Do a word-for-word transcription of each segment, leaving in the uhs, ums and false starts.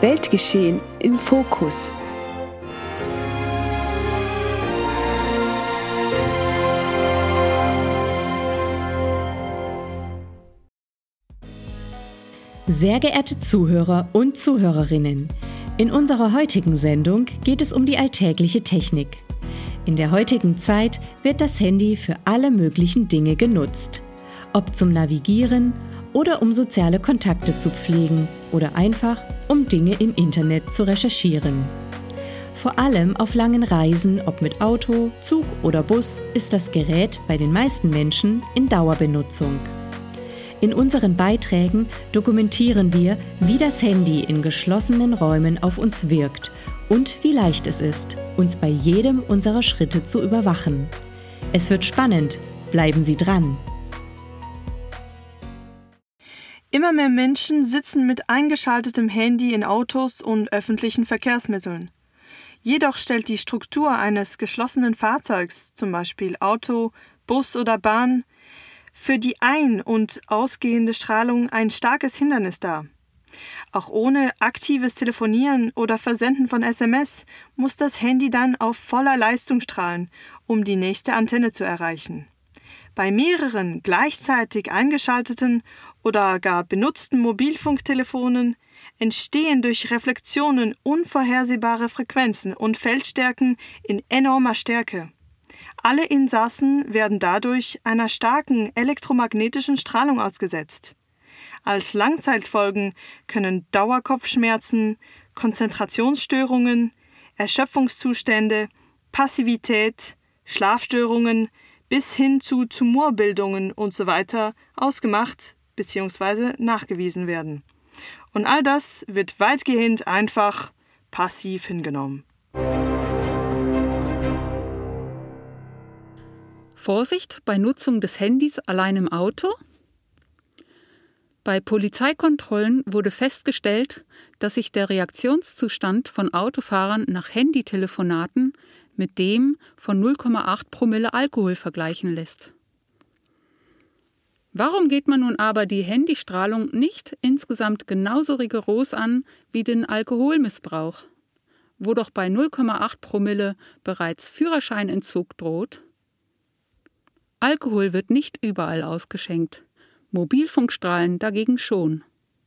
Weltgeschehen im Fokus. Sehr geehrte Zuhörer und Zuhörerinnen, in unserer heutigen Sendung geht es um die alltägliche Technik. In der heutigen Zeit wird das Handy für alle möglichen Dinge genutzt. Ob zum Navigieren oder um soziale Kontakte zu pflegen oder einfach um Dinge im Internet zu recherchieren. Vor allem auf langen Reisen, ob mit Auto, Zug oder Bus, ist das Gerät bei den meisten Menschen in Dauerbenutzung. In unseren Beiträgen dokumentieren wir, wie das Handy in geschlossenen Räumen auf uns wirkt und wie leicht es ist, uns bei jedem unserer Schritte zu überwachen. Es wird spannend, bleiben Sie dran! Immer mehr Menschen sitzen mit eingeschaltetem Handy in Autos und öffentlichen Verkehrsmitteln. Jedoch stellt die Struktur eines geschlossenen Fahrzeugs, zum Beispiel Auto, Bus oder Bahn, für die ein- und ausgehende Strahlung ein starkes Hindernis dar. Auch ohne aktives Telefonieren oder Versenden von S M S muss das Handy dann auf voller Leistung strahlen, um die nächste Antenne zu erreichen. Bei mehreren gleichzeitig eingeschalteten oder gar benutzten Mobilfunktelefonen entstehen durch Reflexionen unvorhersehbare Frequenzen und Feldstärken in enormer Stärke. Alle Insassen werden dadurch einer starken elektromagnetischen Strahlung ausgesetzt. Als Langzeitfolgen können Dauerkopfschmerzen, Konzentrationsstörungen, Erschöpfungszustände, Passivität, Schlafstörungen bis hin zu Tumorbildungen usw. ausgemacht bzw. nachgewiesen werden. Und all das wird weitgehend einfach passiv hingenommen. Vorsicht bei Nutzung des Handys allein im Auto? Bei Polizeikontrollen wurde festgestellt, dass sich der Reaktionszustand von Autofahrern nach Handytelefonaten mit dem von null Komma acht Promille Alkohol vergleichen lässt. Warum geht man nun aber die Handystrahlung nicht insgesamt genauso rigoros an wie den Alkoholmissbrauch, wo doch bei null Komma acht Promille bereits Führerscheinentzug droht? Alkohol wird nicht überall ausgeschenkt, Mobilfunkstrahlen dagegen schon.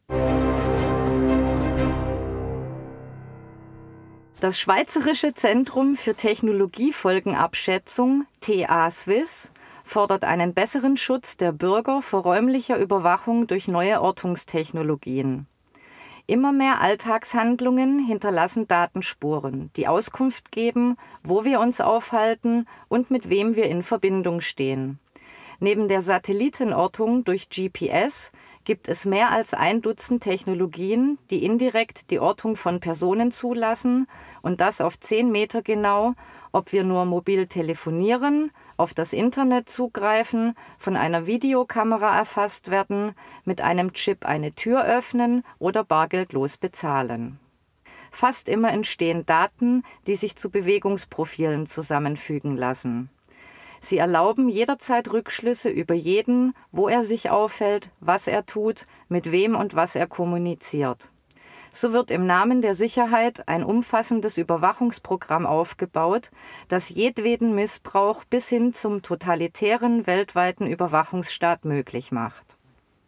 Das Schweizerische Zentrum für Technologiefolgenabschätzung, T A Swiss, fordert einen besseren Schutz der Bürger vor räumlicher Überwachung durch neue Ortungstechnologien. Immer mehr Alltagshandlungen hinterlassen Datenspuren, die Auskunft geben, wo wir uns aufhalten und mit wem wir in Verbindung stehen. Neben der Satellitenortung durch G P S gibt es mehr als ein Dutzend Technologien, die indirekt die Ortung von Personen zulassen und das auf zehn Meter genau, ob wir nur mobil telefonieren, auf das Internet zugreifen, von einer Videokamera erfasst werden, mit einem Chip eine Tür öffnen oder bargeldlos bezahlen. Fast immer entstehen Daten, die sich zu Bewegungsprofilen zusammenfügen lassen. Sie erlauben jederzeit Rückschlüsse über jeden, wo er sich aufhält, was er tut, mit wem und was er kommuniziert. So wird im Namen der Sicherheit ein umfassendes Überwachungsprogramm aufgebaut, das jedweden Missbrauch bis hin zum totalitären weltweiten Überwachungsstaat möglich macht.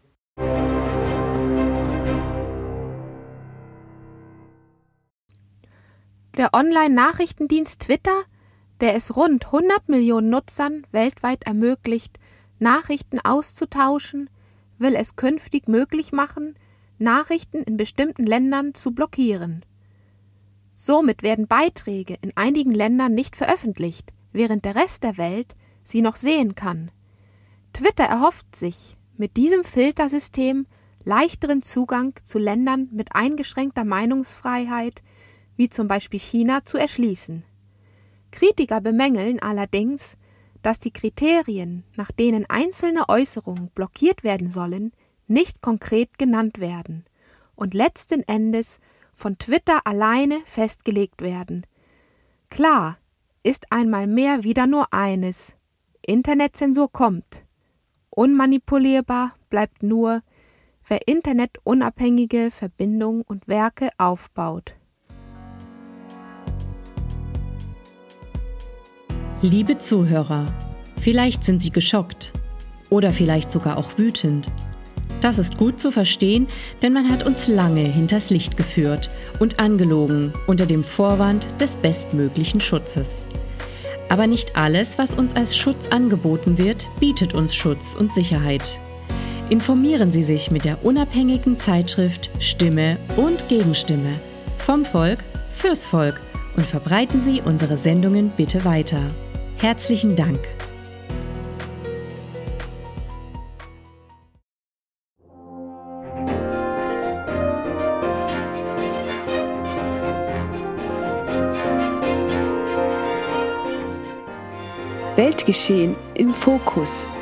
Der Online-Nachrichtendienst Twitter, der es rund hundert Millionen Nutzern weltweit ermöglicht, Nachrichten auszutauschen, will es künftig möglich machen, Nachrichten in bestimmten Ländern zu blockieren. Somit werden Beiträge in einigen Ländern nicht veröffentlicht, während der Rest der Welt sie noch sehen kann. Twitter erhofft sich mit diesem Filtersystem leichteren Zugang zu Ländern mit eingeschränkter Meinungsfreiheit, wie zum Beispiel China, zu erschließen. Kritiker bemängeln allerdings, dass die Kriterien, nach denen einzelne Äußerungen blockiert werden sollen, nicht konkret genannt werden und letzten Endes von Twitter alleine festgelegt werden. Klar ist einmal mehr wieder nur eines: Internetzensur kommt. Unmanipulierbar bleibt nur, wer internetunabhängige Verbindungen und Werke aufbaut. Liebe Zuhörer, vielleicht sind Sie geschockt oder vielleicht sogar auch wütend. Das ist gut zu verstehen, denn man hat uns lange hinters Licht geführt und angelogen unter dem Vorwand des bestmöglichen Schutzes. Aber nicht alles, was uns als Schutz angeboten wird, bietet uns Schutz und Sicherheit. Informieren Sie sich mit der unabhängigen Zeitschrift Stimme und Gegenstimme vom Volk fürs Volk und verbreiten Sie unsere Sendungen bitte weiter. Herzlichen Dank. Weltgeschehen im Fokus.